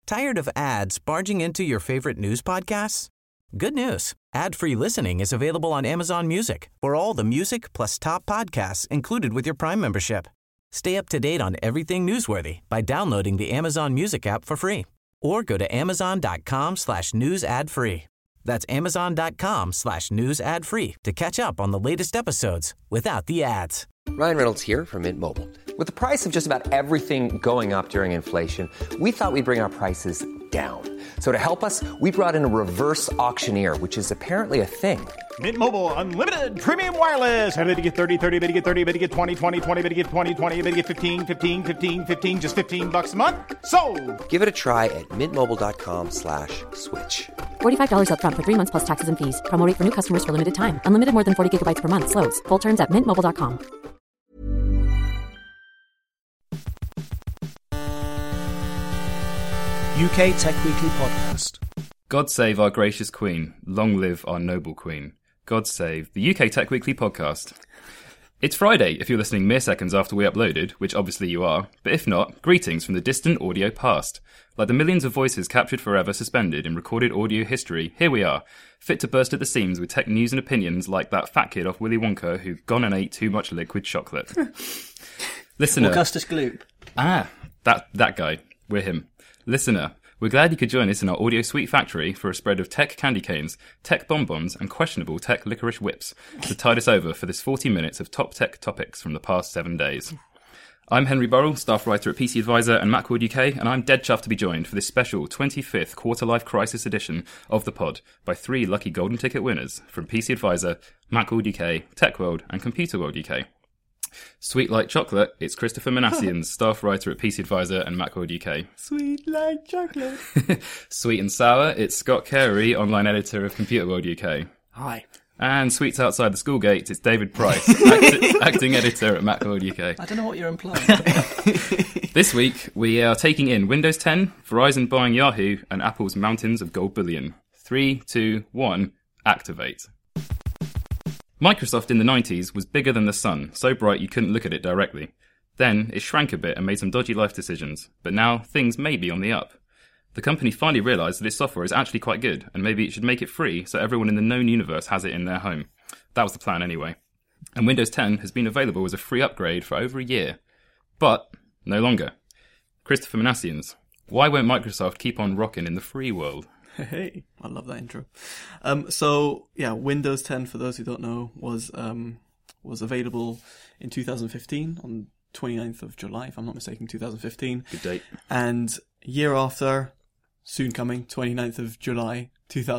Tired of ads barging into your favorite news podcasts? Good news. Ad-free listening is available on Amazon Music for all the music plus top podcasts included with your Prime membership. Stay up to date on everything newsworthy by downloading the Amazon Music app for free or go to amazon.com/news ad free. That's amazon.com/news ad free to catch up on the latest episodes without the ads. Ryan Reynolds here from Mint Mobile. With the price of just about everything going up during inflation, we thought we'd bring our prices down. So to help us, we brought in a reverse auctioneer, which is apparently a thing. Mint Mobile Unlimited Premium Wireless. How to get 30, 30, bit to get 30, bit to get 20, 20, 20, bit to get 20, 20, bit to get 15, 15, 15, 15, just $15 a month? Sold! Give it a try at mintmobile.com/switch. $45 up front for 3 months plus taxes and fees. Promo rate for new customers for limited time. Unlimited more than 40 gigabytes per month. Slows full terms at mintmobile.com. UK Tech Weekly Podcast. God save our gracious Queen. Long live our noble Queen. God save the UK Tech Weekly Podcast. It's Friday if you're listening mere seconds after we uploaded, which obviously you are, but if not, greetings from the distant audio past. Like the millions of voices captured forever suspended in recorded audio history, here we are, fit to burst at the seams with tech news and opinions like that fat kid off Willy Wonka who gone and ate too much liquid chocolate. Listener. Augustus Gloop. That guy. We're him. Listener, we're glad you could join us in our audio sweet factory for a spread of tech candy canes, tech bonbons, and questionable tech licorice whips to tide us over for this 40 minutes of top tech topics from the past 7 days. I'm Henry Burrell, staff writer at PC Advisor and Macworld UK, and I'm dead chuffed to be joined for this special 25th quarter-life crisis edition of the pod by 3 lucky golden ticket winners from PC Advisor, Macworld UK, Tech World, and Computer World UK. Sweet like chocolate, it's Christopher Manassian, staff writer at PC Advisor and Macworld UK. Sweet like chocolate. Sweet and sour, it's Scott Carey, online editor of Computer World UK. Hi. And sweets outside the school gates, it's David Price, acting editor at Macworld UK. I don't know what you're implying. This week, we are taking in Windows 10, Verizon buying Yahoo, and Apple's mountains of gold bullion. 3, 2, 1, activate. Microsoft in the 90s was bigger than the sun, so bright you couldn't look at it directly. Then, it shrank a bit and made some dodgy life decisions, but now things may be on the up. The company finally realised that its software is actually quite good, and maybe it should make it free so everyone in the known universe has it in their home. That was the plan anyway. And Windows 10 has been available as a free upgrade for over a year. But, no longer. Christopher Manassians, why won't Microsoft keep on rocking in the free world? Hey, I love that intro. Windows 10, for those who don't know, was available in 2015 on 29th of July, if I'm not mistaken, 2015. Good date. And year after, soon coming, 29th of July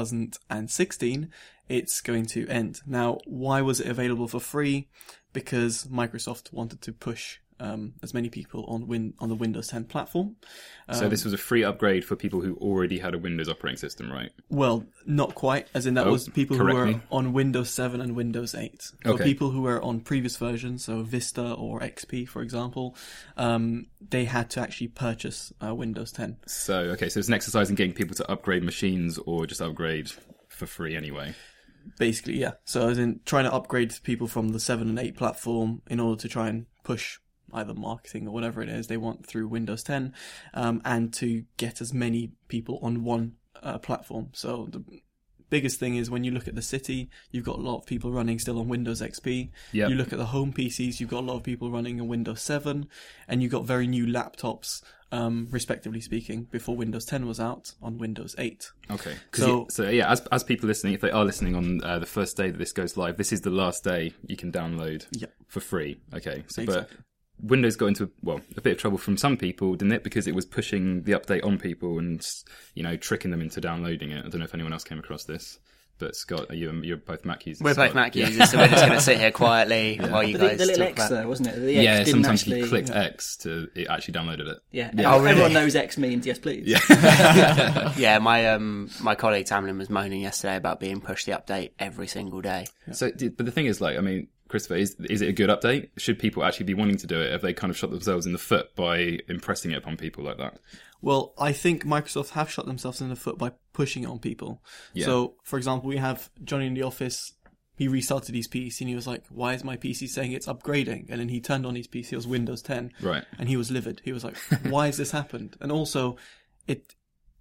2016, it's going to end. Now, why was it available for free? Because Microsoft wanted to push as many people on the Windows 10 platform. So this was a free upgrade for people who already had a Windows operating system, right? Well, not quite, as in that was people who were on Windows 7 and Windows 8. So people who were on previous versions, so Vista or XP, for example, they had to actually purchase Windows 10. So it's an exercise in getting people to upgrade machines or just upgrade for free anyway. Basically, yeah. So as in trying to upgrade people from the 7 and 8 platform in order to try and push either marketing or whatever it is they want through Windows 10, and to get as many people on one platform. So the biggest thing is when you look at the city, you've got a lot of people running still on Windows XP. Yep. You look at the home PCs, you've got a lot of people running on Windows 7, and you've got very new laptops, respectively speaking, before Windows 10 was out on Windows 8. Okay. As people listening, if they are listening on the first day that this goes live, this is the last day you can download for free. Okay. So, exactly. But Windows got into a bit of trouble from some people, didn't it? Because it was pushing the update on people and, tricking them into downloading it. I don't know if anyone else came across this. But Scott, you're both Mac users. We're both Mac users, so we're just going to sit here quietly while you guys the little talk X about... there, wasn't it? The X didn't sometimes actually... you clicked X to it actually downloaded it. Yeah. Oh, really? Everyone knows X means yes, please. Yeah. Yeah, my colleague Tamlin was moaning yesterday about being pushed the update every single day. Yeah. So, but the thing is, Christopher, is it a good update? Should people actually be wanting to do it? Have they kind of shot themselves in the foot by impressing it upon people like that? Well, I think Microsoft have shot themselves in the foot by pushing it on people. Yeah. So, for example, we have Johnny in the office. He restarted his PC and he was like, why is my PC saying it's upgrading? And then he turned on his PC, it was Windows 10. Right. And he was livid. He was like, why has this happened? And also,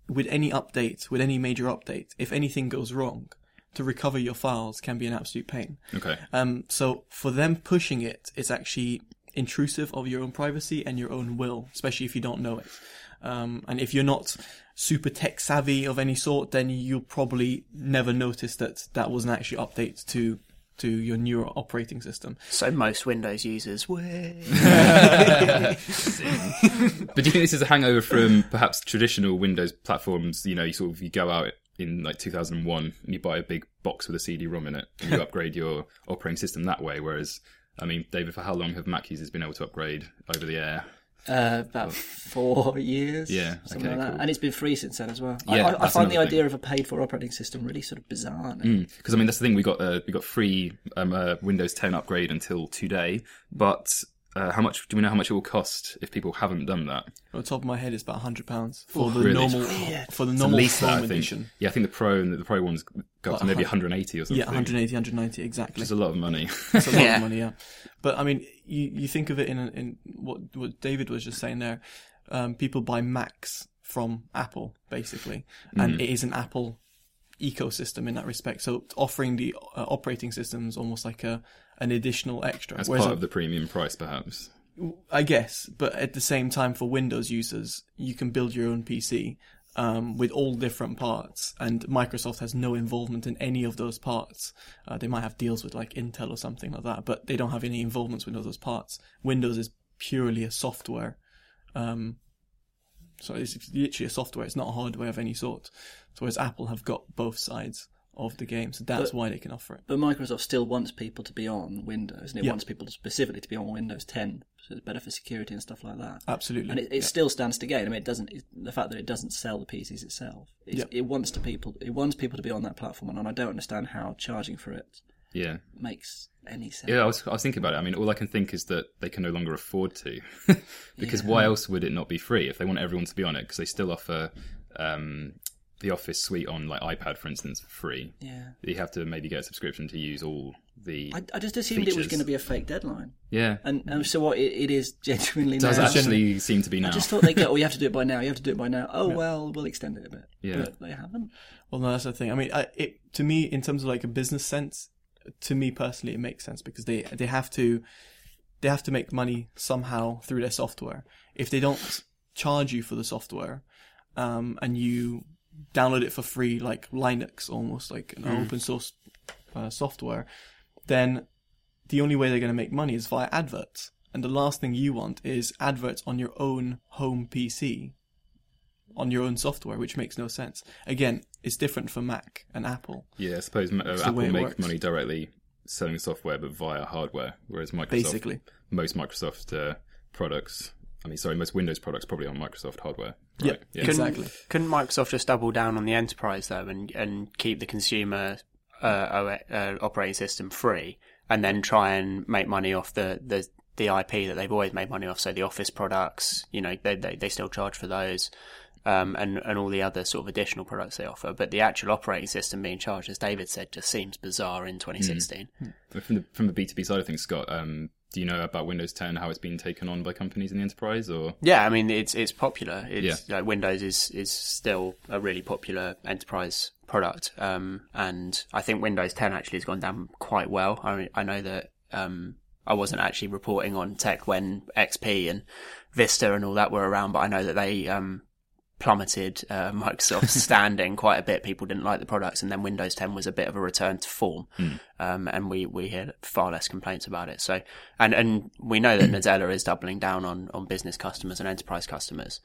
with any update, with any major update, if anything goes wrong, to recover your files can be an absolute pain. Okay. So for them pushing it, it's actually intrusive of your own privacy and your own will, especially if you don't know it. And if you're not super tech savvy of any sort, then you'll probably never notice that was an actual update to your newer operating system. So most Windows users, But do you think this is a hangover from perhaps traditional Windows platforms? You know, you go out in like 2001 and you buy a big box with a CD-ROM in it and you upgrade your operating system that way. Whereas, I mean, David, for how long have Mac users been able to upgrade over the air? About 4 years. Yeah, something okay, like that. cool. And it's been free since then as well. Yeah, I find the another idea thing. of a paid-for operating system really sort of bizarre. Because I mean, that's the thing. We got free Windows 10 upgrade until today, but how much do we know how much it will cost if people haven't done that? On the top of my head, it's about £100 for the Really? normal It's at normal least that, Chrome I think. edition. Yeah, I think the Pro ones go up to maybe 180 or something. Yeah, 180, 190 exactly. Which is a lot of money. It's a lot of money, yeah. But I mean, you think of it in what David was just saying there. People buy Macs from Apple basically, and it is an Apple ecosystem in that respect. So offering the operating systems almost like an additional extra. As Whereas part of the premium price, perhaps. I guess, but at the same time, for Windows users, you can build your own PC with all different parts, and Microsoft has no involvement in any of those parts. They might have deals with like Intel or something like that, but they don't have any involvement with those parts. Windows is purely a software. So it's literally a software. It's not hardware of any sort. So whereas Apple have got both sides of the game, so that's why they can offer it. But Microsoft still wants people to be on Windows, and it wants people specifically to be on Windows 10, so it's better for security and stuff like that. Absolutely. And it still stands to gain. I mean, the fact that it doesn't sell the PCs itself, it wants people to be on that platform, and I don't understand how charging for it makes any sense. Yeah, I was thinking about it. I mean, all I can think is that they can no longer afford to, because why else would it not be free if they want everyone to be on it? Because they still offer the Office suite on like iPad, for instance, for free. Yeah, you have to maybe get a subscription to use all the. I just assumed features. It was going to be a fake deadline. Yeah, and so what? It is genuinely. It does now. actually seem to be now. I just thought they'd go, you have to do it by now. You have to do it by now. Oh well, we'll extend it a bit. Yeah, but they haven't. Well, no, that's the thing. I mean, to me, in terms of like a business sense, to me personally, it makes sense because they have to make money somehow through their software. If they don't charge you for the software, and you download it for free, like Linux, almost like an open source software, then the only way they're going to make money is via adverts. And the last thing you want is adverts on your own home PC, on your own software, which makes no sense. Again, it's different for Mac and Apple. Yeah, I suppose Apple make money directly selling software, but via hardware, whereas Microsoft, basically, most Microsoft products. Most Windows products probably on Microsoft hardware. Right? Yeah, exactly. Couldn't Microsoft just double down on the enterprise though, and keep the consumer operating system free, and then try and make money off the IP that they've always made money off? So the Office products, they still charge for those, and all the other sort of additional products they offer. But the actual operating system being charged, as David said, just seems bizarre in 2016. From the B2B side of things, Scott, do you know about Windows 10, how it's been taken on by companies in the enterprise? Or yeah, I mean it's popular. Like Windows is still a really popular enterprise product, and I think Windows 10 actually has gone down quite well. I know that I wasn't actually reporting on tech when XP and Vista and all that were around, but I know that they plummeted Microsoft's standing quite a bit. People didn't like the products, and then Windows 10 was a bit of a return to form, and we hear far less complaints about it. So, and we know that Nadella is doubling down on business customers and enterprise customers.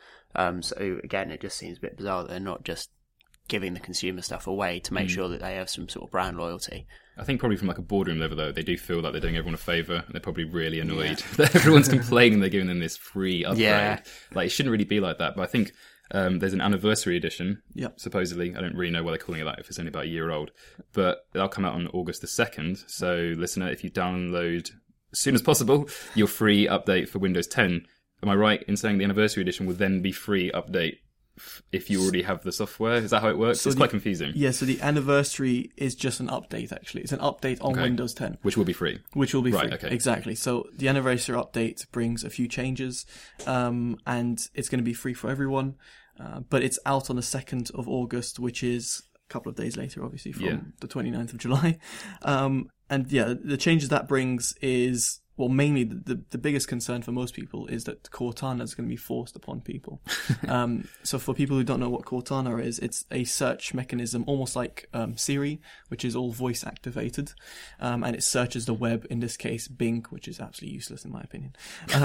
So again, it just seems a bit bizarre that they're not just giving the consumer stuff away to make sure that they have some sort of brand loyalty. I think probably from like a boardroom level though, they do feel like they're doing everyone a favour, and they're probably really annoyed that everyone's complaining they're giving them this free upgrade. Yeah. Like, it shouldn't really be like that, but I think there's an anniversary edition, Yep. supposedly. I don't really know why they're calling it that if it's only about a year old. But that'll come out on August the 2nd. So, listener, if you download as soon as possible your free update for Windows 10, am I right in saying the anniversary edition will then be free update if you already have the software? Is that how it works? So it's quite confusing. Yeah, so the anniversary is just an update, actually. It's an update on Windows 10. Which will be free. Which will be Right, free. okay. Exactly. So the anniversary update brings a few changes, and it's going to be free for everyone. but it's out on the 2nd of August, which is a couple of days later, obviously, from the 29th of July. And yeah, the changes that brings is, well, mainly the biggest concern for most people is that Cortana is going to be forced upon people. So for people who don't know what Cortana is, it's a search mechanism, almost like Siri, which is all voice activated, and it searches the web. In this case, Bing, which is absolutely useless in my opinion.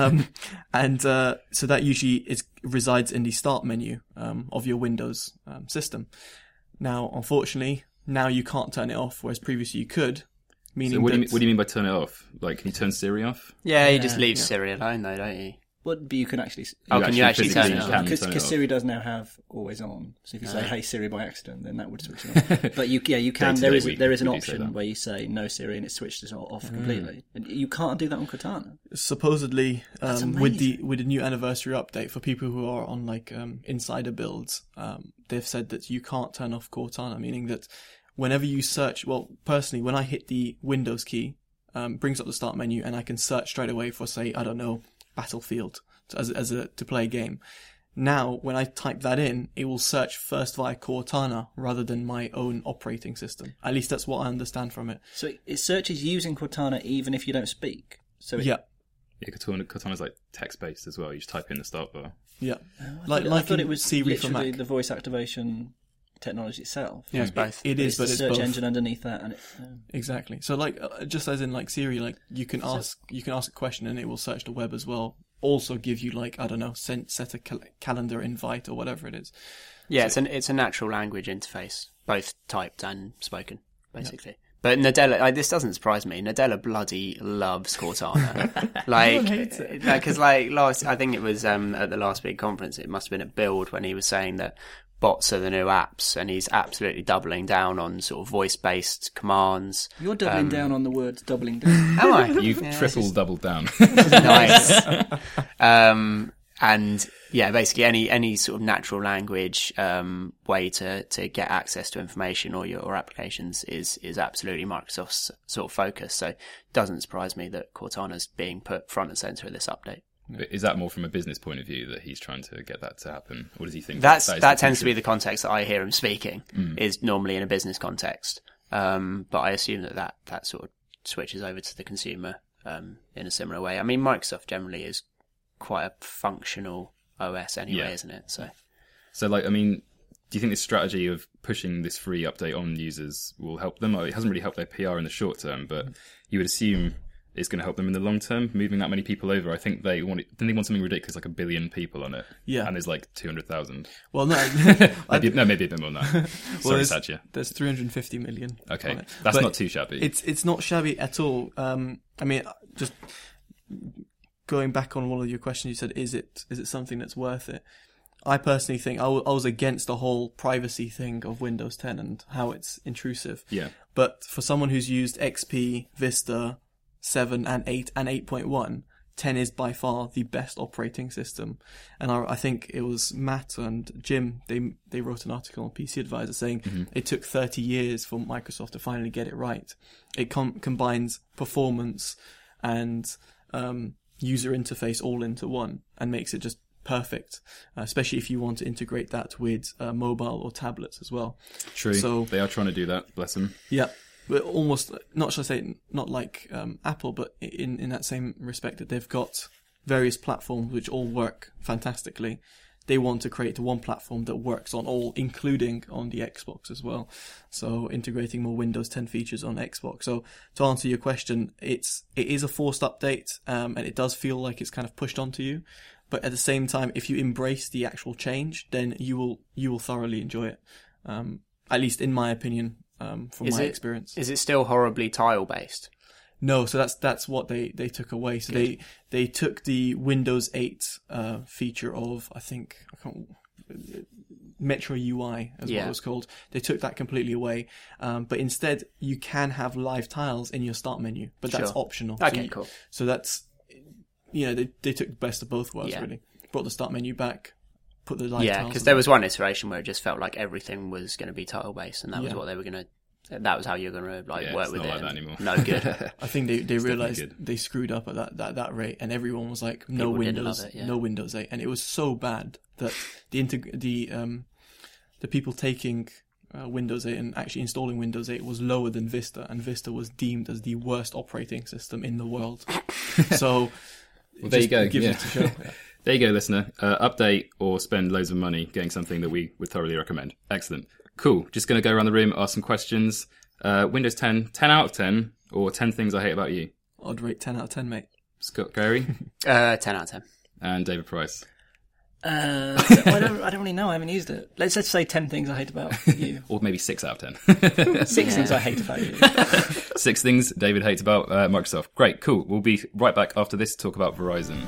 So that usually resides in the start menu of your Windows system. Now, unfortunately, now you can't turn it off, whereas previously you could. So what do you mean by turn it off? Like, can you turn Siri off? Yeah, you just leave Siri alone, though, don't you? But you can actually... can you actually turn it off? Because Siri does now have always on. So if you say, hey Siri, by accident, then that would switch it on. But you can. There is an option where you say no Siri and it switches off completely. And you can't do that on Cortana. Supposedly, with the new anniversary update, for people who are on like insider builds, they've said that you can't turn off Cortana, meaning that whenever you search, well, personally, when I hit the Windows key, brings up the start menu, and I can search straight away for, say, I don't know, Battlefield to play a game. Now, when I type that in, it will search first via Cortana rather than my own operating system. At least that's what I understand from it. So it searches using Cortana even if you don't speak. So yeah. Yeah, Cortana's like text-based as well. You just type in the start bar. Yeah. I thought it was Siri for Mac. The voice activation technology itself. Yeah, it's both. It is, but it's search both. engine underneath that, and exactly. So, like, just as in like Siri, like you can ask a question and it will search the web as well. Also, give you like, I don't know, set a calendar invite or whatever it is. Yeah, so, it's a natural language interface, both typed and spoken, basically. Yeah. But Nadella, this doesn't surprise me. Nadella bloody loves Cortana. Because I think it was at the last big conference. It must have been at Build when he was saying that bots are the new apps, and he's absolutely doubling down on sort of voice-based commands. You're doubling down on the words doubling down. Am I? You've doubled down. Nice. And yeah, basically any sort of natural language way to get access to information or your applications is absolutely Microsoft's sort of focus. So it doesn't surprise me that Cortana's being put front and center of this update. But is that more from a business point of view that he's trying to get that to happen, or does he think that tends to be the context that I hear him speaking? Is normally in a business context, but I assume that sort of switches over to the consumer in a similar way. I mean, Microsoft generally is quite a functional OS anyway, isn't it? So like, I mean, do you think this strategy of pushing this free update on users will help them? It hasn't really helped their PR in the short term, but you would assume it's going to help them in the long term, moving that many people over. I think they want something ridiculous, like 1 billion people on it. Yeah. And there's like 200,000. Well, no. maybe a bit more than that. Sorry, Satya. There's 350 million. Okay. That's not too shabby. It's not shabby at all. I mean, just going back on one of your questions, you said, is it something that's worth it? I personally think I was against the whole privacy thing of Windows 10 and how it's intrusive. Yeah. But for someone who's used XP, Vista, 7 and 8 and 8.1, 10 is by far the best operating system. And I think it was Matt and Jim, they wrote an article on PC Advisor saying it took 30 years for Microsoft to finally get it right. It combines performance and user interface all into one and makes it just perfect, especially if you want to integrate that with mobile or tablets as well. True. So they are trying to do that, bless them. Yeah. But almost, not like Apple, but in that same respect that they've got various platforms which all work fantastically. They want to create one platform that works on all, including on the Xbox as well. So integrating more Windows 10 features on Xbox. So to answer your question, it is a forced update, and it does feel like it's kind of pushed onto you. But at the same time, if you embrace the actual change, then you will thoroughly enjoy it. At least in my opinion. From my experience. Is it still horribly tile-based? No, so that's what they took away. So they took the Windows 8 feature of, I think, Metro UI, as what it was called. They took that completely away. But instead, you can have live tiles in your start menu, but that's optional. Okay, cool. So that's, they took the best of both worlds, really. Brought the start menu back. Put the live tiles, because there was one iteration where it just felt like everything was going to be tile based, and that was what they were going to. That was how you're going to work with it. Like that anymore. No good. I think they realized they screwed up at that rate, and everyone was like, no Windows 8, and it was so bad that the people taking Windows 8 and actually installing Windows 8 was lower than Vista, and Vista was deemed as the worst operating system in the world. So, well, there you go. Gives it to show. Yeah. There you go, listener. Update or spend loads of money getting something that we would thoroughly recommend. Excellent. Cool. Just going to go around the room, ask some questions. Windows 10, 10 out of 10, or 10 things I hate about you? I'd rate 10 out of 10, mate. Scott Gary? 10 out of 10. And David Price? I don't really know. I haven't used it. Let's say 10 things I hate about you. Or maybe 6 out of 10. 6 things I hate about you. 6 things David hates about Microsoft. Great, cool. We'll be right back after this to talk about Verizon.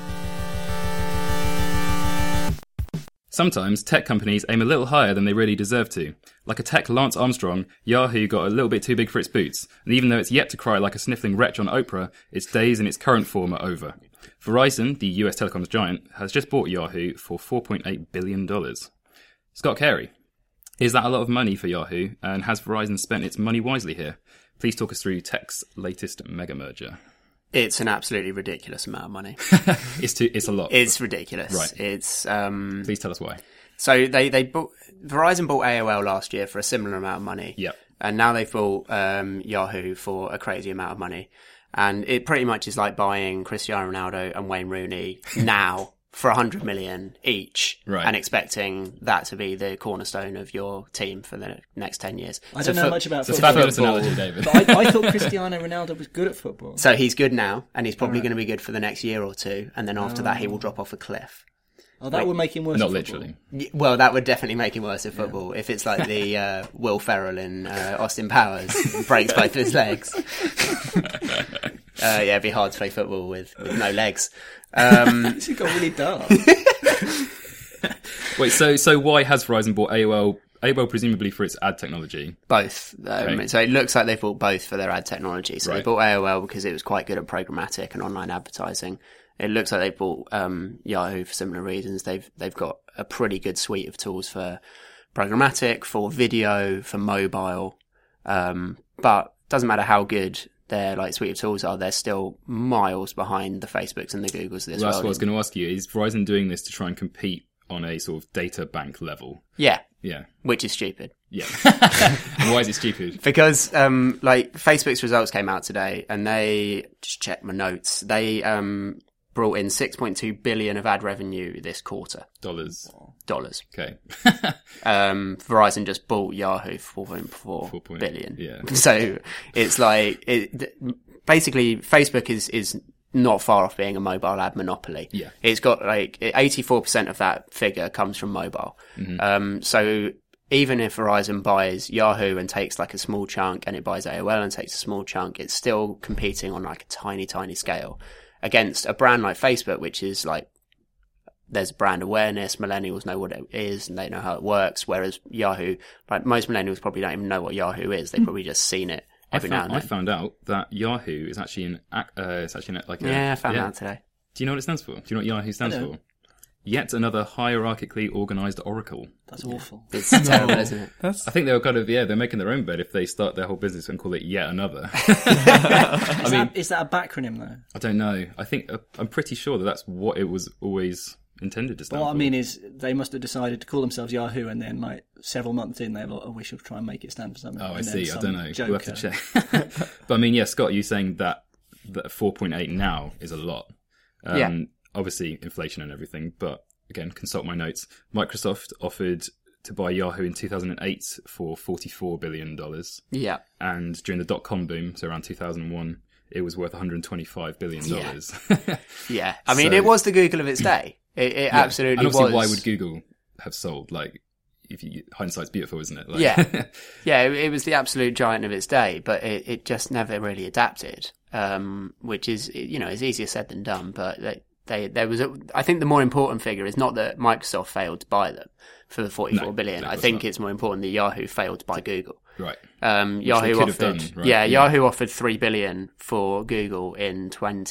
Sometimes tech companies aim a little higher than they really deserve to. Like a tech Lance Armstrong, Yahoo got a little bit too big for its boots, and even though it's yet to cry like a sniffling wretch on Oprah, its days in its current form are over. Verizon, the US telecoms giant, has just bought Yahoo for $4.8 billion. Scott Carey, is that a lot of money for Yahoo, and has Verizon spent its money wisely here? Please talk us through tech's latest mega merger. It's an absolutely ridiculous amount of money. It's a lot. It's ridiculous. Right. It's Please tell us why. So Verizon bought AOL last year for a similar amount of money. Yep. And now they've bought Yahoo for a crazy amount of money. And it pretty much is like buying Cristiano Ronaldo and Wayne Rooney now for $100 million each, right, and expecting that to be the cornerstone of your team for the next 10 years. I don't know much about football. It's a fabulous analogy, David. But I thought Cristiano Ronaldo was good at football. So he's good now, and he's probably going to be good for the next year or two, and then after that he will drop off a cliff. Oh, that would make him worse. Not at literally. Well, that would definitely make him worse at football. If it's like the Will Ferrell in Austin Powers, breaks both of his legs. It'd be hard to play football with no legs. This has got really dark. Wait, so why has Verizon bought AOL? AOL presumably for its ad technology. Both. Okay. So it looks like they've bought both for their ad technology. So right, they bought AOL because it was quite good at programmatic and online advertising. It looks like they bought Yahoo for similar reasons. They've got a pretty good suite of tools for programmatic, for video, for mobile. But doesn't matter how good their suite of tools are, they're still miles behind the Facebooks and the Googles of this world. That's what I was going to ask you. Is Verizon doing this to try and compete on a sort of data bank level? Yeah. Yeah. Which is stupid. Yeah. And why is it stupid? Because Facebook's results came out today, and they just check my notes. They brought in $6.2 billion of ad revenue this quarter. Dollars. Okay. Verizon just bought Yahoo for $4.4 billion. Yeah. So it's basically Facebook is not far off being a mobile ad monopoly. Yeah. It's got 84% of that figure comes from mobile. Mm-hmm. So even if Verizon buys Yahoo and takes a small chunk, and it buys AOL and takes a small chunk, it's still competing on a tiny, tiny scale against a brand like Facebook, which is there's brand awareness, millennials know what it is and they know how it works, whereas Yahoo, most millennials probably don't even know what Yahoo is. They've probably just seen it every now and then. I found out that Yahoo is actually I found out today. Do you know what it stands for? Do you know what Yahoo stands for? Yet another hierarchically organised oracle. That's awful. It's terrible, isn't it? I think they were they're making their own bed if they start their whole business and call it yet another. Is that a backronym though? I don't know. I'm pretty sure that's what it was always intended to stand for. What I mean is they must have decided to call themselves Yahoo, and then several months in they thought, we should try and make it stand for something. Oh, I see. I don't know. Joker. We'll have to check. But Scott, you saying that 4.8 now is a lot. Obviously inflation and everything, but again, consult my notes. Microsoft offered to buy Yahoo in 2008 for $44 billion. Yeah. And during the dot-com boom, so around 2001, it was worth $125 billion. Yeah. I mean, it was the Google of its day. It absolutely was. And obviously, why would Google have sold? Hindsight's beautiful, isn't it? Yeah, it was the absolute giant of its day, but it just never really adapted, which is, is easier said than done, but I think the more important figure is not that Microsoft failed to buy them for the $44 billion. I think it's more important that Yahoo failed to buy Google. Right. Yahoo offered, done, right? Yahoo offered $3 billion for Google in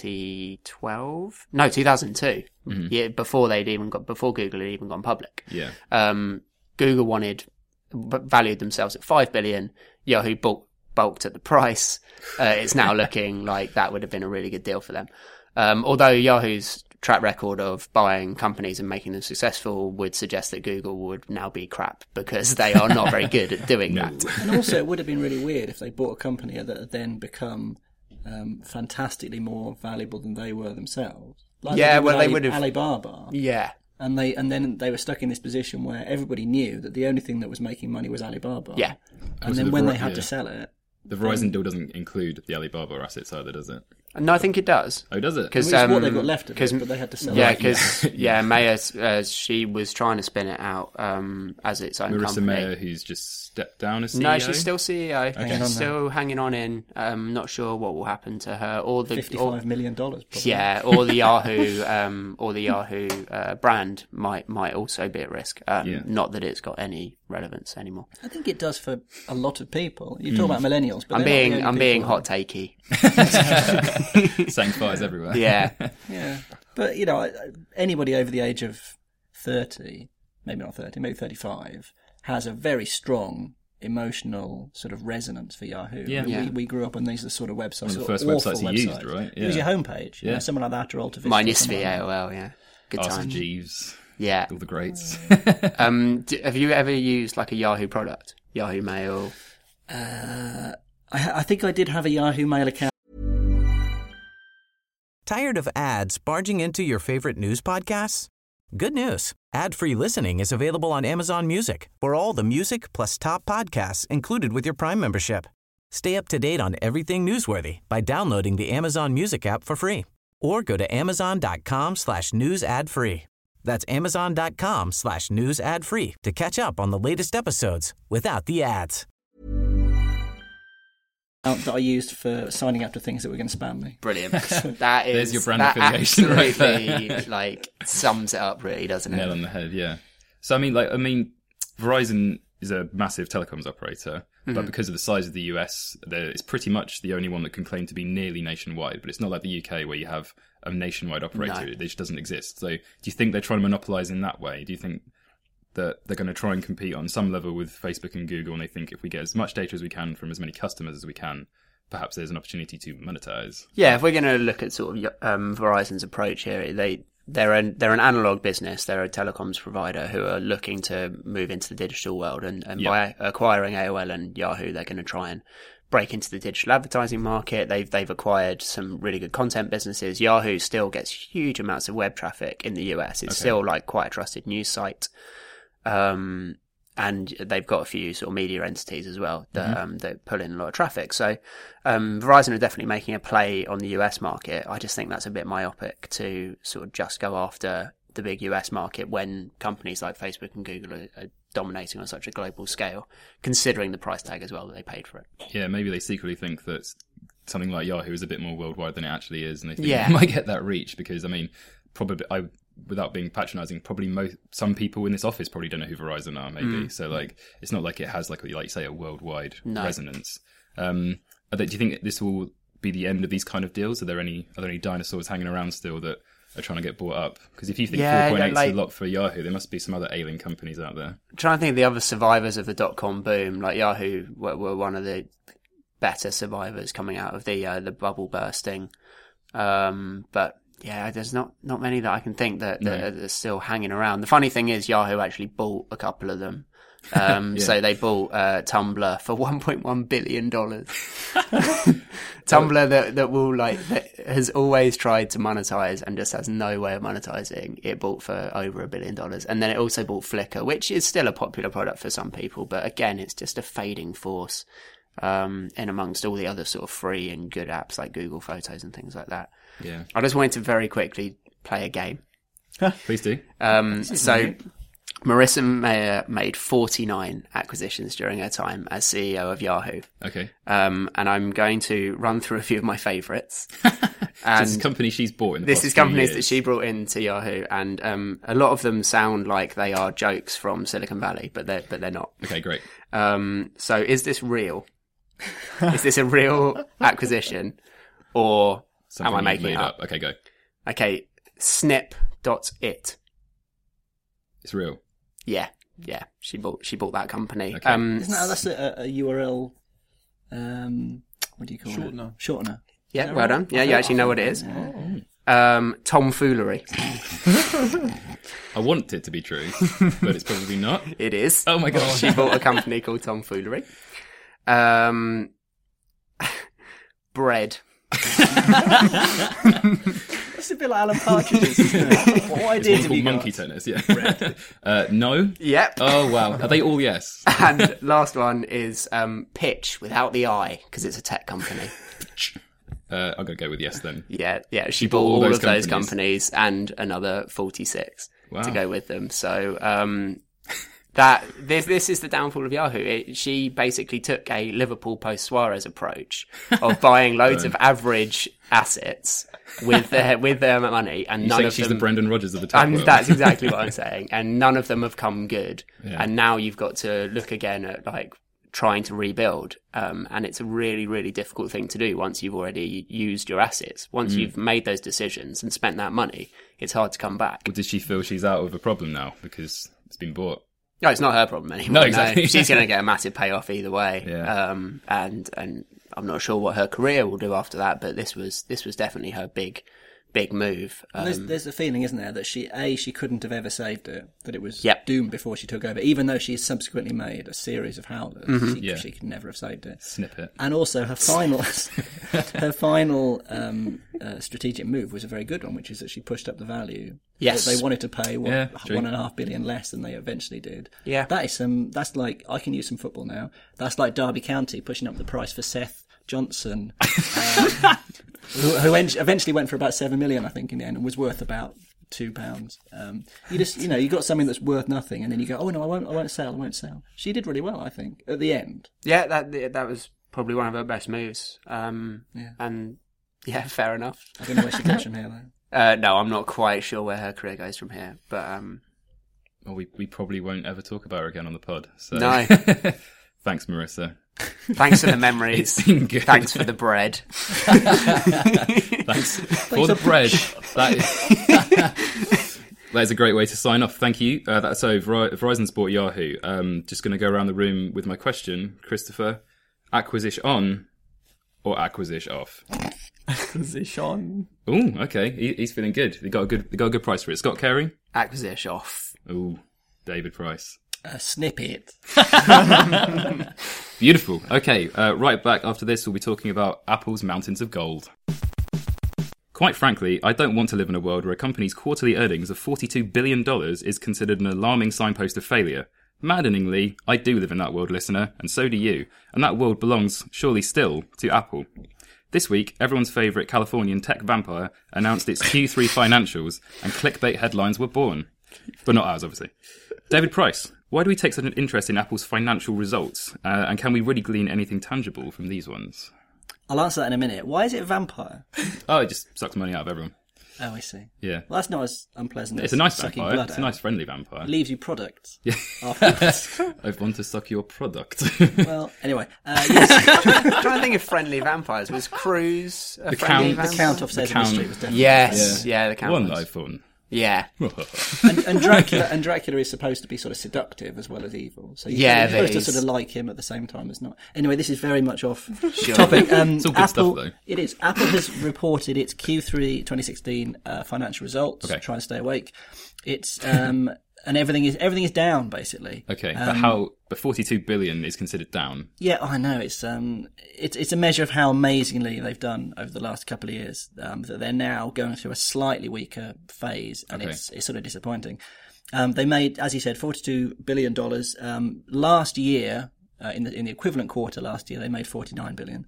2012. No, 2002. Mm-hmm. Yeah, before Google had even gone public. Yeah. Google valued themselves at $5 billion. Yahoo bulked at the price. It's now looking like that would have been a really good deal for them. Although Yahoo's track record of buying companies and making them successful would suggest that Google would now be crap because they are not very good at doing that. And also, it would have been really weird if they bought a company that had then become fantastically more valuable than they were themselves. Like they would have Alibaba. Yeah. And then they were stuck in this position where everybody knew that the only thing that was making money was Alibaba. Yeah. And then when they had to sell it... The Verizon deal doesn't include the Alibaba assets either, does it? No, I think it does. Oh, does it? Because it's what they've got left of it, but they had to sell it. Because Maya, she was trying to spin it out as its own Marissa company. Mayer, who's just stepped down as CEO? No, she's still CEO. Okay. She's still hanging on in. Not sure what will happen to her. Or the $55 million. Probably. Yeah, or the Yahoo, brand might also be at risk. Not that it's got any relevance anymore. I think it does for a lot of people. You talk about millennials, but I'm being hot takey. Saying fires everywhere. Yeah. Yeah. But, anybody over the age of 30, maybe not 30, maybe 35, has a very strong emotional sort of resonance for Yahoo. Yeah. We grew up on these sort of websites. One of the first websites you used, right? Yeah. It was your homepage. Yeah. Someone like that or Alta Vista. Mine used to be AOL, yeah. Good Arthur times. Jeeves. Yeah. All the greats. Have you ever used like a Yahoo product? Yahoo Mail? I think I did have a Yahoo Mail account. Tired of ads barging into your favorite news podcasts? Good news. Ad-free listening is available on Amazon Music for all the music plus top podcasts included with your Prime membership. Stay up to date on everything newsworthy by downloading the Amazon Music app for free or go to amazon.com/news ad free. That's amazon.com/news ad free to catch up on the latest episodes without the ads. That I used for signing up to things that were going to spam me. Brilliant. That is There's your brand affiliation right there. Sums it up really, doesn't it? Nail on the head, yeah. So Verizon is a massive telecoms operator, but because of the size of the US, it's pretty much the only one that can claim to be nearly nationwide. But it's not like the UK where you have a nationwide operator. No. It just doesn't exist. So do you think they're trying to monopolise in that way? Do you think that they're going to try and compete on some level with Facebook and Google, and they think if we get as much data as we can from as many customers as we can, perhaps there's an opportunity to monetize? Yeah, if we're going to look at sort of Verizon's approach here, they're an analog business. They're a telecoms provider who are looking to move into the digital world, and by acquiring AOL and Yahoo, they're going to try and break into the digital advertising market. They've acquired some really good content businesses. Yahoo still gets huge amounts of web traffic in the US. It's still quite a trusted news site. And they've got a few sort of media entities as well that pull in a lot of traffic. So Verizon are definitely making a play on the US market. I just think that's a bit myopic to sort of just go after the big US market when companies like Facebook and Google are dominating on such a global scale, considering the price tag as well that they paid for it. Yeah, maybe they secretly think that something like Yahoo is a bit more worldwide than it actually is, and they think they might get that reach because, probably without being patronising, probably some people in this office probably don't know who Verizon are, maybe. So, it's not like it has, like you say, a worldwide resonance. Do you think this will be the end of these kind of deals? Are there any dinosaurs hanging around still that are trying to get bought up? Because if you think 4.8 is a lot for Yahoo, there must be some other ailing companies out there. I'm trying to think of the other survivors of the dot-com boom. Like Yahoo were one of the better survivors coming out of the bubble bursting. But yeah, there's not many that I can think that are still hanging around. The funny thing is Yahoo actually bought a couple of them. So they bought Tumblr for $1.1 billion. Tumblr that has always tried to monetize and just has no way of monetizing. It bought for over $1 billion. And then it also bought Flickr, which is still a popular product for some people. But again, it's just a fading force in amongst all the other sort of free and good apps like Google Photos and things like that. Yeah. I just wanted to very quickly play a game. Please do. So Marissa Mayer made 49 acquisitions during her time as CEO of Yahoo. Okay. And I'm going to run through a few of my favourites. And this is companies she's bought in the This is companies that she brought into Yahoo, and a lot of them sound like they are jokes from Silicon Valley, but they're not. Okay, great. So is this real? Is this a real acquisition, or something am I making it up? Okay, go. Okay, Snip.it. It's real. Yeah. She bought that company. Okay. That's a URL. What do you call it? Shortener. Yeah, well done. Yeah, you actually know what it is. Tomfoolery. I want it to be true, but it's probably not. It is. Oh my god. She bought a company called Tomfoolery. Bread. It's a bit like Alan Partridge's, isn't it? What ideas have you got? Monkey tennis, yeah. No? Yep. Oh, wow. Are they all yes? And last one is Pitch without the I, because it's a tech company. I'm going to go with yes then. Yeah. She bought all of those companies and another 46 to go with them. So this is the downfall of Yahoo. She basically took a Liverpool post-Suarez approach of buying loads of average assets with their money, and none of them. She's the Brendan Rodgers of the tech world. That's exactly what I'm saying. And none of them have come good. Yeah. And now you've got to look again at like trying to rebuild. And it's a really, really difficult thing to do once you've already used your assets. Once you've made those decisions and spent that money, it's hard to come back. Well, does she feel she's out of a problem now because it's been bought? No, it's not her problem anymore. No, exactly. No, she's going to get a massive payoff either way. Yeah. And I'm not sure what her career will do after that, but this was definitely her big move. There's a feeling, isn't there, that she couldn't have ever saved it, that it was doomed before she took over, even though she subsequently made a series of howlers. She could never have saved it. Snippet. And also her final strategic move was a very good one, which is that she pushed up the value. Yes. They wanted to pay $1.5 billion less than they eventually did. Yeah. That's like, I can use some football now. That's like Derby County pushing up the price for Seth Johnson, who eventually went for about 7 million, I think, in the end, and was worth about £2. You got something that's worth nothing, and then you go, oh no, I won't sell. She did really well, I think, at the end. Yeah, that was probably one of her best moves. And yeah, fair enough. I don't know where she goes from here, though. No, I'm not quite sure where her career goes from here, but well, we probably won't ever talk about her again on the pod. So. No. Thanks, Marissa. Thanks for the memories. It's been good. Thanks for the bread. Thanks for the bread. That is a great way to sign off. Thank you. Verizon Sport Yahoo. Just going to go around the room with my question, Christopher. Acquisition on or acquisition off? Acquisition. Ooh, okay. He's feeling good. They got a good price for it. Scott Carey. Acquisition off. Ooh, David Price. A snippet. Beautiful. Okay, right back after this, we'll be talking about Apple's mountains of gold. Quite frankly, I don't want to live in a world where a company's quarterly earnings of $42 billion is considered an alarming signpost of failure. Maddeningly, I do live in that world, listener, and so do you. And that world belongs, surely still, to Apple. This week, everyone's favourite Californian tech vampire announced its Q3 financials, and clickbait headlines were born. But not ours, obviously. David Price, why do we take such an interest in Apple's financial results? And can we really glean anything tangible from these ones? I'll answer that in a minute. Why is it a vampire? Oh, it just sucks money out of everyone. Oh, I see. Yeah. Well, that's not as unpleasant It's as a nice sucking vampire. blood It's a nice friendly vampire. It leaves you products. Yeah. Afterwards. I want to suck your product. Well, anyway. Yes. I'm trying to think of friendly vampires. Was Cruise a friendly vampire? The Count of Sesame Street was definitely... Yes. Yeah, the Count. One iPhone. Yeah. and Dracula is supposed to be sort of seductive as well as evil. So you're supposed to sort of like him at the same time as not. Anyway, this is very much off topic. It's all good Apple, stuff, though. It is. Apple has reported its Q3 2016 financial results. Okay. Try and stay awake. It's and everything is down basically. Okay, but 42 billion is considered down. Yeah, I know. It's a measure of how amazingly they've done over the last couple of years. That they're now going through a slightly weaker phase, and it's sort of disappointing. They made, as you said, $42 billion last year. In the equivalent quarter last year, they made $49 billion.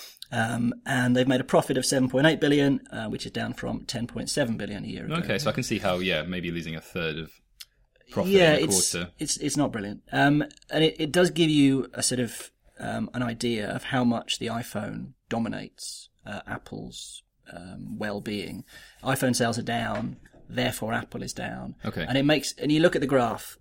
And they've made a profit of $7.8 billion, which is down from $10.7 billion a year ago. Okay, so I can see how, maybe losing a third of profit in a quarter. It's not brilliant. And it does give you a sort of an idea of how much the iPhone dominates Apple's well-being. iPhone sales are down, therefore Apple is down. Okay. And you look at the graph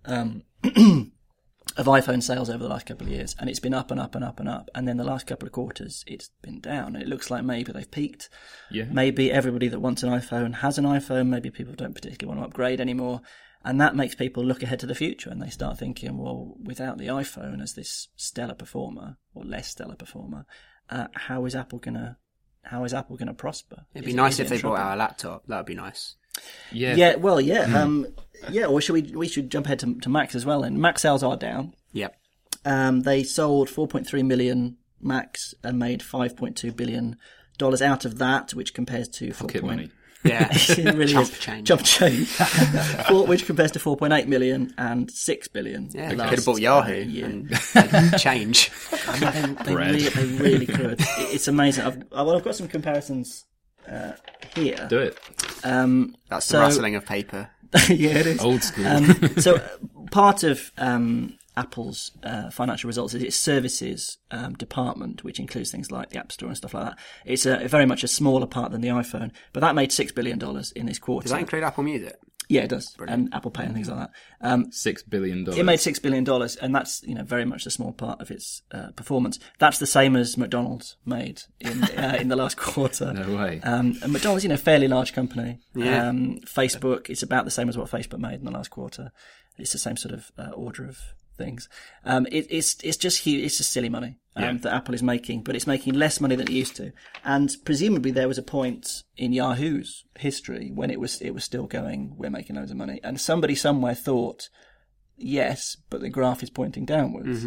of iPhone sales over the last couple of years, and it's been up and up and up and up. And then the last couple of quarters, it's been down. And it looks like maybe they've peaked. Yeah. Maybe everybody that wants an iPhone has an iPhone. Maybe people don't particularly want to upgrade anymore. And that makes people look ahead to the future, and they start thinking, well, without the iPhone as this stellar performer, or less stellar performer, how is Apple going to how is Apple going to prosper? It'd be nice if they brought out a laptop. That would be nice. Yeah. Yeah. Well, yeah. Or should we should jump ahead to Macs as well? And Mac sales are down. Yep. They sold 4.3 million Macs and made $5.2 billion out of that, which compares to pocket money. Yeah, it really chump is. change. Chump change. Which compares to 4.8 million and 6 billion. Yeah, they could have bought Yahoo and change. They really could. It's amazing. I've got some comparisons here. Do it. That's the rustling of paper. Yeah, it is. Old school. So part of Apple's financial results is its services department, which includes things like the App Store and stuff like that. It's very much a smaller part than the iPhone, but that made $6 billion in this quarter. Does that include Apple Music? Yeah, it does. Brilliant. And Apple Pay and things like that. $6 billion. It made $6 billion, and that's very much a small part of its performance. That's the same as McDonald's made in the last quarter. No way. And McDonald's, fairly large company. Yeah. Facebook, it's about the same as what Facebook made in the last quarter. It's the same sort of order of things. It's just huge. It's just silly money that Apple is making, but it's making less money than it used to. And presumably there was a point in Yahoo's history when it was still going, we're making loads of money, and somebody somewhere thought, yes, but the graph is pointing downwards.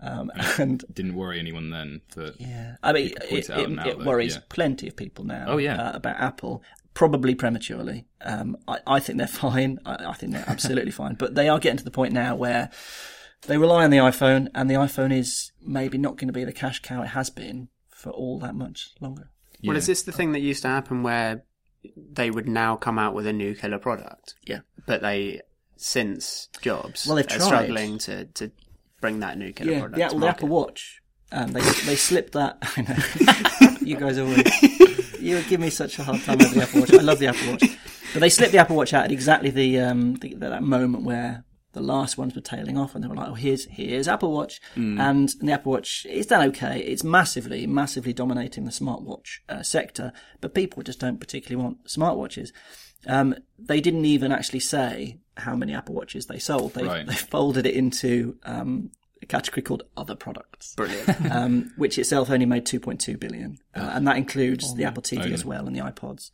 And didn't worry anyone then. I mean, it though, worries plenty of people now. Oh, yeah. About Apple. Probably prematurely. I think they're fine. I think they're absolutely fine. But they are getting to the point now where they rely on the iPhone, and the iPhone is maybe not going to be the cash cow it has been for all that much longer. Well, is this the thing that used to happen where they would now come out with a new killer product? Yeah. But since Jobs, they've are tried. struggling to bring that new killer product to the market. Apple Watch. They slipped that. I know. You guys always... You give me such a hard time over the Apple Watch. I love the Apple Watch. But they slipped the Apple Watch out at exactly that moment where the last ones were tailing off, and they were like, oh, here's Apple Watch. And the Apple Watch, it's done okay. It's massively, massively dominating the smartwatch sector, but people just don't particularly want smartwatches. They didn't even actually say how many Apple Watches they sold. They folded it into a category called other products. Brilliant. Which itself only made $2.2 billion. And that includes the Apple TV as well and the iPods.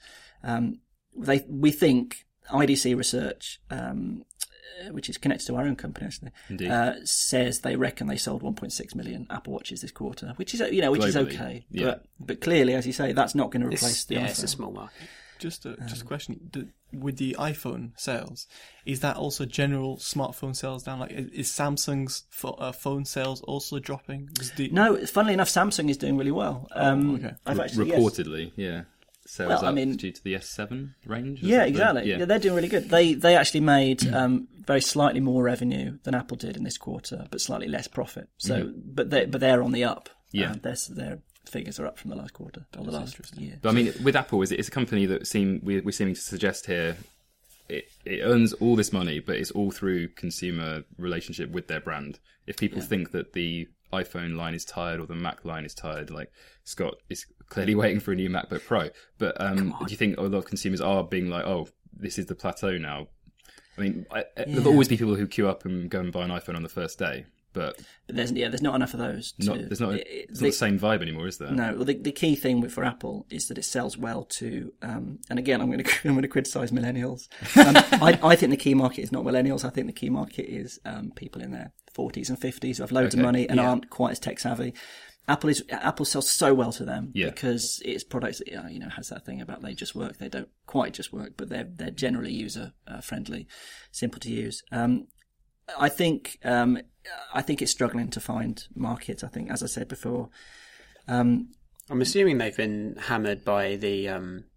We think IDC Research, which is connected to our own company actually, says they reckon they sold 1.6 million Apple Watches this quarter, which is is okay. Yeah. But clearly, as you say, that's not going to replace the iPhone. It's a small market. Just a question: with the iPhone sales, is that also general smartphone sales down? Like, is Samsung's phone sales also dropping? No, funnily enough, Samsung is doing really well. Okay. Reportedly, yeah. Sales Well, due to the S7 range? Yeah, exactly. Yeah, they're doing really good. They actually made very slightly more revenue than Apple did in this quarter, but slightly less profit. So, but they're on the up. Yeah, their figures are up from the last quarter or the last year. But I mean, with Apple, it's a company that we're seeming to suggest here. It earns all this money, but it's all through consumer relationship with their brand. If people think that the iPhone line is tired or the Mac line is tired, like Scott is clearly waiting for a new MacBook Pro. But do you think a lot of consumers are being like, oh, this is the plateau now? I mean, there'll always be people who queue up and go and buy an iPhone on the first day. But there's not enough of those. It's not the same vibe anymore, is there? No. Well, the key thing for Apple is that it sells well to. And again, I'm going to criticise millennials. I think the key market is not millennials. I think the key market is people in their 40s and 50s who have loads of money and aren't quite as tech savvy. Apple sells so well to them because its products, has that thing about they just work. They don't quite just work, but they're generally user friendly, simple to use. I think it's struggling to find markets. I think, as I said before, I'm assuming they've been hammered by the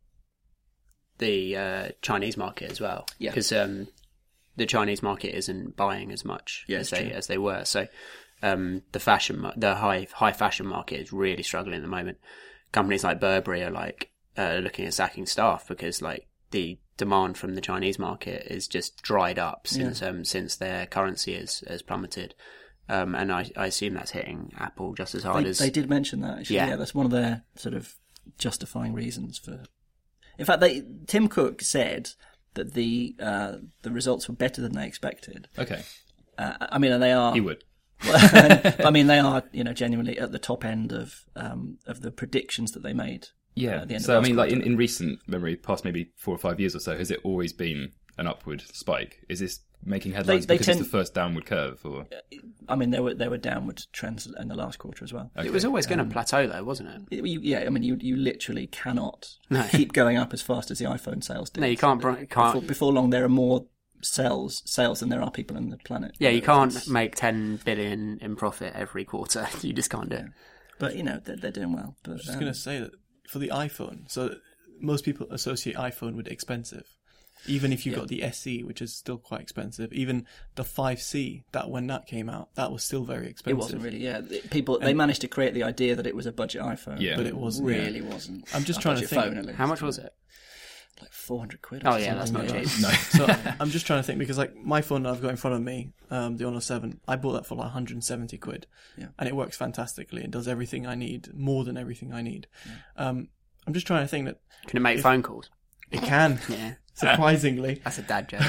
Chinese market as well, because the Chinese market isn't buying as much as they were. So the high fashion market is really struggling at the moment. Companies like Burberry are looking at sacking staff because the demand from the Chinese market is just dried up since their currency has plummeted. And I assume that's hitting Apple just as hard as... They did mention that, actually. Yeah, that's one of their sort of justifying reasons for... In fact, Tim Cook said that the results were better than they expected. Okay. I mean, and they are... He would. I mean, they are, genuinely at the top end of the predictions that they made. Yeah. At the end So, of I mean, like quarter. in recent memory, past maybe 4 or 5 years or so, has it always been an upward spike? Is this making headlines They because it's the first downward curve? Or I mean, there were downward trends in the last quarter as well. Okay. It was always going to plateau, though, wasn't it? You literally cannot keep going up as fast as the iPhone sales do. No, you can't. Before long, there are more sales than there are people on the planet. Yeah, you can't make 10 billion in profit every quarter. You just can't do it. But they're doing well. But, I was just going to say that for the iPhone, so most people associate iPhone with expensive. Even if you got the SE, which is still quite expensive, even the 5C, that when that came out, that was still very expensive. It wasn't really, they managed to create the idea that it was a budget iPhone. Yeah. But it wasn't. Really wasn't. I'm just A trying to budget think. phone, at least. How much was it? Like 400 quid. Oh, yeah, that's not like cheap. that. So I'm just trying to think, because like my phone that I've got in front of me, the Honor 7, I bought that for like 170 quid. Yeah. And it works fantastically. It does everything I need, more than everything I need. I'm just trying to think that Can it make phone calls? it can, Yeah. surprisingly. That's a dad joke.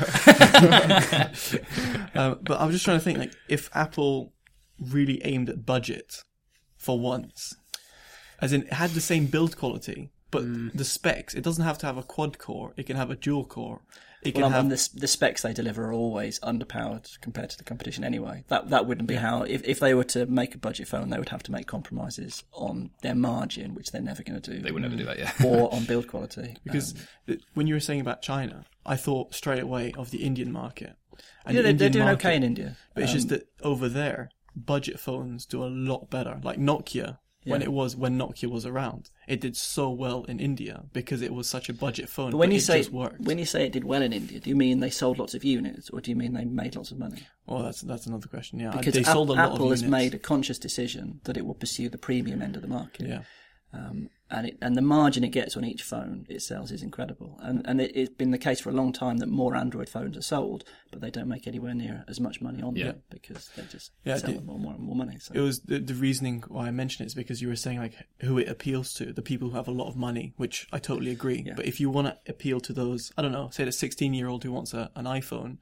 But I'm just trying to think, like, if Apple really aimed at budget for once, as in it had the same build quality, but the specs, it doesn't have to have a quad core, it can have a dual core. It can have the specs they deliver are always underpowered compared to the competition anyway. That wouldn't be how... If they were to make a budget phone, they would have to make compromises on their margin, which they're never going to do. they would never do that, yeah. Or on build quality. because when you were saying about China, I thought straight away of the Indian market. And Yeah, the they're Indian doing market- okay in India. But it's just that over there, budget phones do a lot better. Like Nokia, when Nokia was around, it did so well in India because it was such a budget phone. But when you it say just worked. when you say it did well in India, do you mean they sold lots of units, or do you mean they made lots of money? Well, that's another question. Yeah, Because they sold a lot Apple of has units. made a conscious decision that it will pursue the premium end of the market. Yeah. And the margin it gets on each phone it sells is incredible. And it's been the case for a long time that more Android phones are sold, but they don't make anywhere near as much money on them because they just sell them more money. So. It was the reasoning why I mentioned it is because you were saying like who it appeals to, the people who have a lot of money, which I totally agree. Yeah. But if you want to appeal to those, I don't know, say the 16-year-old who wants an iPhone,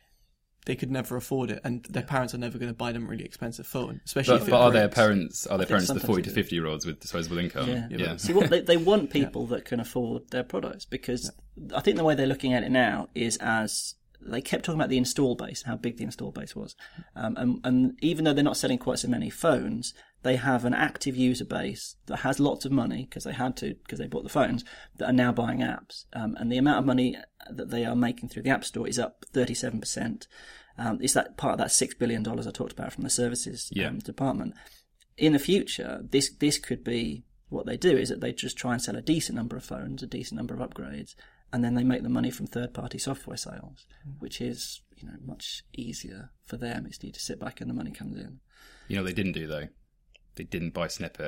they could never afford it, and their parents are never going to buy them a really expensive phone, especially if it But are their breaks. parents the sometimes 40 to they do. 50-year-olds with disposable income? Yeah. See, what they want people that can afford their products, because I think the way they're looking at it now is as they kept talking about the install base, how big the install base was, and even though they're not selling quite so many phones, they have an active user base that has lots of money because they bought the phones, that are now buying apps, and the amount of money that they are making through the App Store is up 37%. It's that part of that $6 billion I talked about from the services department. In the future, this could be what they do, is that they just try and sell a decent number of phones, a decent number of upgrades, and then they make the money from third-party software sales, which is much easier for them. It's you to sit back and the money comes in. You know what they didn't do, though? They didn't buy Snippet.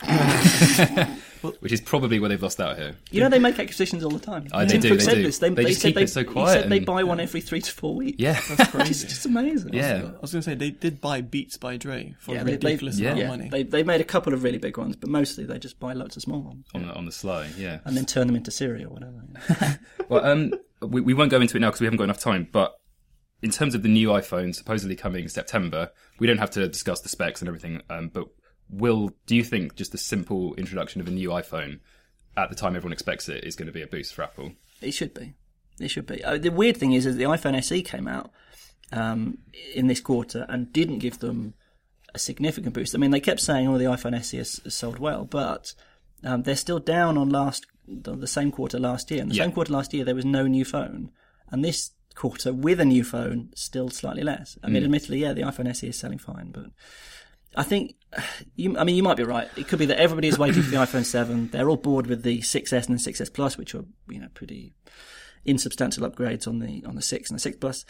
Which is probably where they've lost out here. They make acquisitions all the time. They Tim do, Cook they said do. this. They just said keep it so quiet He said they and- buy one every 3 to 4 weeks. Yeah. That's crazy. It's just amazing. Yeah. I was going to say, they did buy Beats by Dre for a they- ridiculous amount of money. They made a couple of really big ones, but mostly they just buy loads of small ones On the sly, yeah. and then turn them into Siri or whatever. Well, we won't go into it now because we haven't got enough time, but in terms of the new iPhone supposedly coming in September, we don't have to discuss the specs and everything, but do you think just the simple introduction of a new iPhone at the time everyone expects it is going to be a boost for Apple? It should be. The weird thing is the iPhone SE came out in this quarter and didn't give them a significant boost. I mean, they kept saying, the iPhone SE has sold well, but they're still down on the same quarter last year. And the same quarter last year, there was no new phone. And this quarter, with a new phone, still slightly less. I mean, admittedly, the iPhone SE is selling fine, but I think, you might be right. It could be that everybody is waiting for the iPhone 7. They're all bored with the 6S and the 6S Plus, which are, pretty insubstantial upgrades on the 6 and the 6 Plus.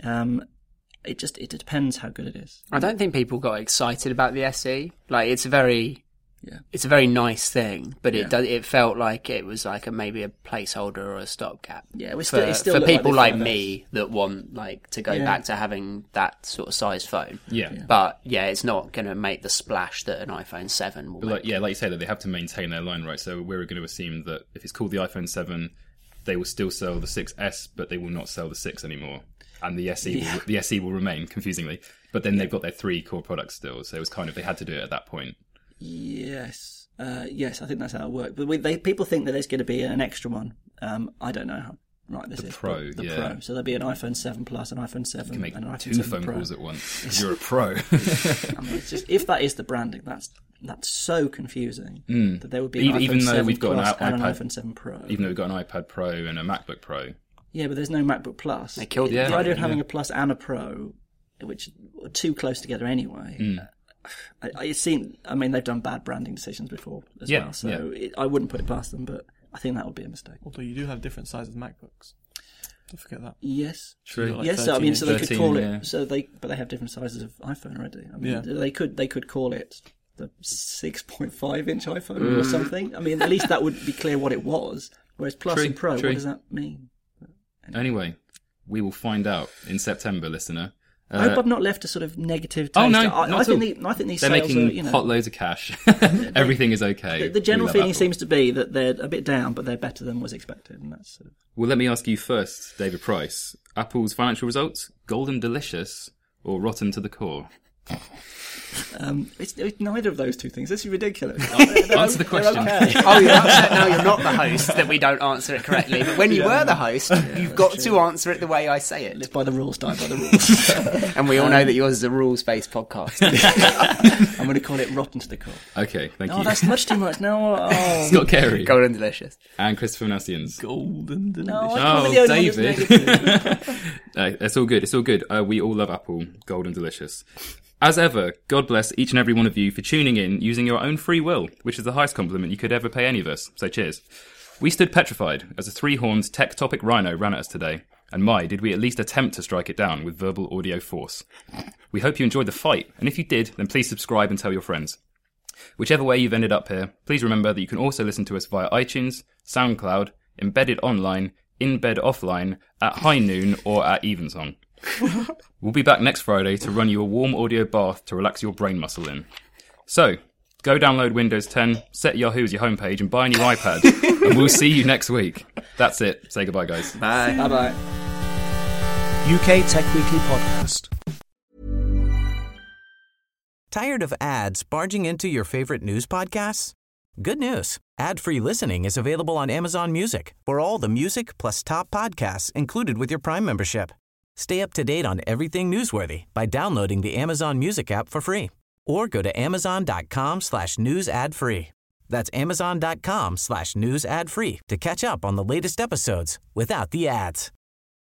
It depends how good it is. I don't think people got excited about the SE. Like, it's a very nice thing, but it felt like it was like maybe a placeholder or a stopgap. Yeah, it for still people like like the 5S. me that want to go back to having that sort of size phone. Yeah. But it's not going to make the splash that an iPhone 7 will make. Like you say, that they have to maintain their line, right? So we're going to assume that if it's called the iPhone 7, they will still sell the 6S, but they will not sell the 6 anymore. And the SE will remain, confusingly. But then they've got their 3 core products still, so it was kind of, they had to do it at that point. Yes. Yes, I think that's how it worked. But people think that there's going to be an extra one. I don't know how right this is. Pro, the yeah. Pro. So there'll be an iPhone 7 Plus, an iPhone 7, You can make and an iPhone 2 7 phone Pro. calls at once. You're a pro. I mean, it's just, if that is the branding, that's so confusing that there would be an even iPhone though 7 we've got Plus an and iPad, an iPhone 7 Pro. Even though we've got an iPad Pro and a MacBook Pro. Yeah, but there's no MacBook Plus. They killed the it. idea of having a Plus and a Pro, which are too close together anyway. I mean, they've done bad branding decisions before as well, so I wouldn't put it past them, but I think that would be a mistake. Although you do have different sizes MacBooks. Don't forget that. Yes, true. Like yes, so, I mean, so they 13, could call it. yeah. So but they have different sizes of iPhone already. I mean, they could call it the 6.5-inch iPhone or something. I mean, at least that would be clear what it was. Whereas Plus and Pro, what does that mean? Anyway, we will find out in September, listener. I hope I've not left a sort of negative taste. Oh no, I think these they're sales making are, hot loads of cash. Everything is okay. The general We love feeling Apple. seems to be that they're a bit down, but they're better than was expected, and that's. Well, let me ask you first, David Price. Apple's financial results, golden delicious or rotten to the core? It's neither of those two things. This is ridiculous. Answer the question. Okay. Oh, you're upset now you're not the host that we don't answer it correctly. But when you were the host, you've got to answer it the way I say it. Live by the rules, die by the rules. And we all know that yours is a rules-based podcast. I'm going to call it rotten to the core. Okay, thank you. Oh, that's much too much. No, Scott Carey Golden delicious. and Christopher Nassians. Golden delicious. no, I can't be the only one David. that's negative. It's all good. It's all good. We all love Apple. Golden delicious. As ever, God bless each and every one of you for tuning in using your own free will, which is the highest compliment you could ever pay any of us. So cheers. We stood petrified as a 3-horned tech topic rhino ran at us today. And my, did we at least attempt to strike it down with verbal audio force. We hope you enjoyed the fight, and if you did, then please subscribe and tell your friends. Whichever way you've ended up here, please remember that you can also listen to us via iTunes, SoundCloud, Embedded Online, In Bed Offline, at High Noon, or at Evensong. We'll be back next Friday to run you a warm audio bath to relax your brain muscle in. So, go download Windows 10, set Yahoo as your homepage, and buy a new iPad, and we'll see you next week. That's it. Say goodbye, guys. Bye. Bye-bye. UK Tech Weekly Podcast. Tired of ads barging into your favorite news podcasts? Good news. Ad-free listening is available on Amazon Music for all the music plus top podcasts included with your Prime membership. Stay up to date on everything newsworthy by downloading the Amazon Music app for free or go to amazon.com/news ad free. That's amazon.com/news ad free to catch up on the latest episodes without the ads.